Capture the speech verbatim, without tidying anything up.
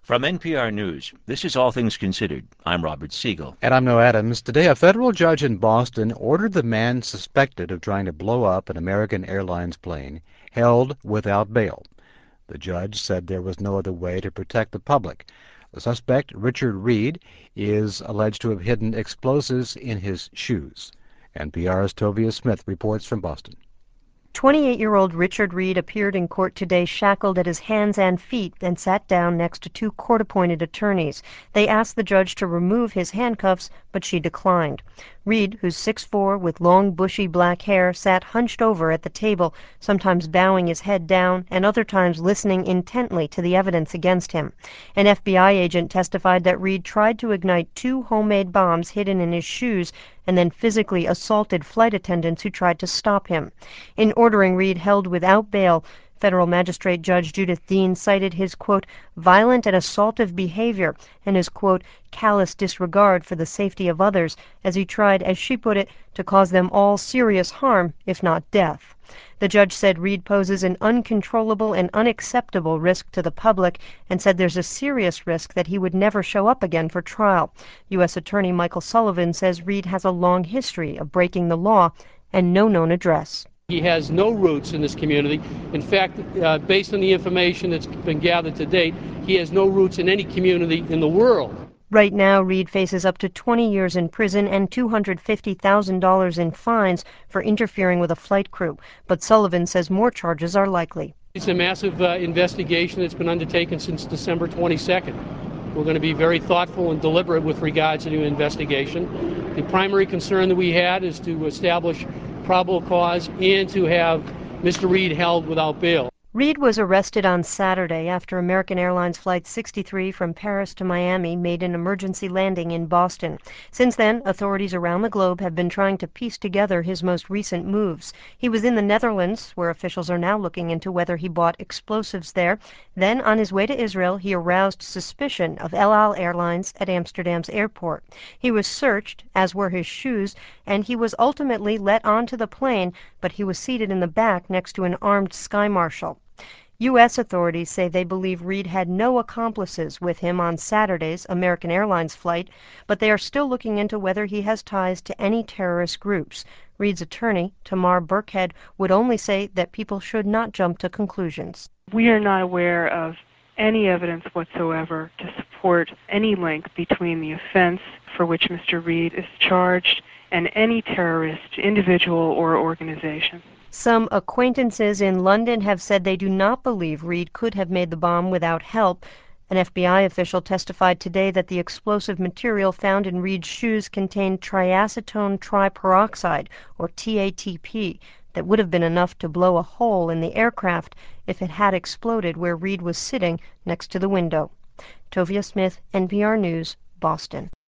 From N P R News, this is All Things Considered. I'm Robert Siegel. And I'm Noah Adams. Today, a federal judge in Boston ordered the man suspected of trying to blow up an American Airlines plane held without bail. The judge said there was no other way to protect the public. The suspect, Richard Reed, is alleged to have hidden explosives in his shoes. N P R's Tovia Smith reports from Boston. twenty-eight-year-old Richard Reed appeared in court today shackled at his hands and feet and sat down next to two court-appointed attorneys. They asked the judge to remove his handcuffs, but she declined. Reed, who's six foot four with long, bushy black hair, sat hunched over at the table, sometimes bowing his head down and other times listening intently to the evidence against him. An F B I agent testified that Reed tried to ignite two homemade bombs hidden in his shoes and then physically assaulted flight attendants who tried to stop him. In ordering Reed held without bail, Federal Magistrate Judge Judith Dean cited his, quote, violent and assaultive behavior and his, quote, callous disregard for the safety of others as he tried, as she put it, to cause them all serious harm, if not death. The judge said Reed poses an uncontrollable and unacceptable risk to the public and said there's a serious risk that he would never show up again for trial. U S Attorney Michael Sullivan says Reed has a long history of breaking the law and no known address. He has no roots in this community. In fact, uh, based on the information that's been gathered to date, he has no roots in any community in the world. Right now, Reed faces up to twenty years in prison and two hundred fifty thousand dollars in fines for interfering with a flight crew. But Sullivan says more charges are likely. It's a massive uh, investigation that's been undertaken since December twenty-second. We're going to be very thoughtful and deliberate with regards to the investigation. The primary concern that we had is to establish probable cause and to have Mister Reed held without bail. Reed was arrested on Saturday after American Airlines Flight sixty-three from Paris to Miami made an emergency landing in Boston. Since then, authorities around the globe have been trying to piece together his most recent moves. He was in the Netherlands, where officials are now looking into whether he bought explosives there. Then, on his way to Israel, he aroused suspicion of El Al Airlines at Amsterdam's airport. He was searched, as were his shoes, and he was ultimately let onto the plane, but he was seated in the back next to an armed sky marshal. U S authorities say they believe Reed had no accomplices with him on Saturday's American Airlines flight, but they are still looking into whether he has ties to any terrorist groups. Reed's attorney, Tamar Burkhead, would only say that people should not jump to conclusions. We are not aware of any evidence whatsoever to support any link between the offense for which Mister Reed is charged and any terrorist individual or organization. Some acquaintances in London have said they do not believe Reed could have made the bomb without help. An F B I official testified today that the explosive material found in Reed's shoes contained triacetone triperoxide, or T A T P, that would have been enough to blow a hole in the aircraft if it had exploded where Reed was sitting next to the window. Tovia Smith, N P R News, Boston.